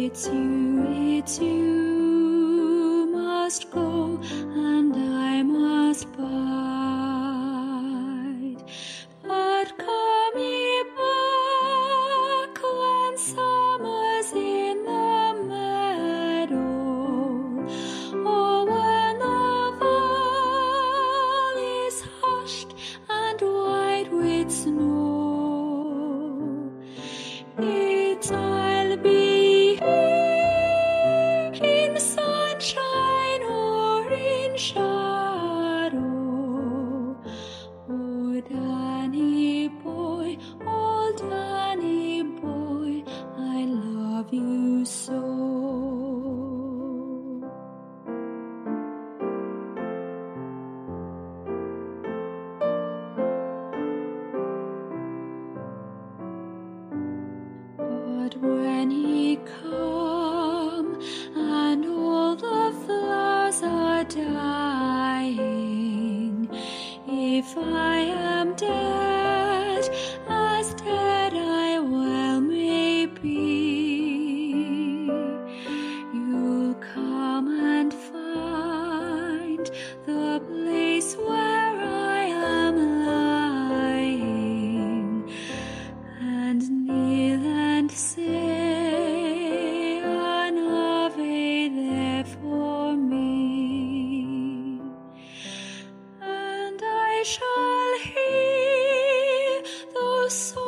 it's you must go, and I must bide. But come ye back when summer's in the meadow, or when the vale is hushed and white with snow. I'll be here in sunshine or in shadow. Oh, Danny boy, I love you so. But when ye come and all the flowers are dying, if I am dead, as dead I well may be, you'll come and find the place where I am lying, and kneel and say an Ave there for me, and I shall hear those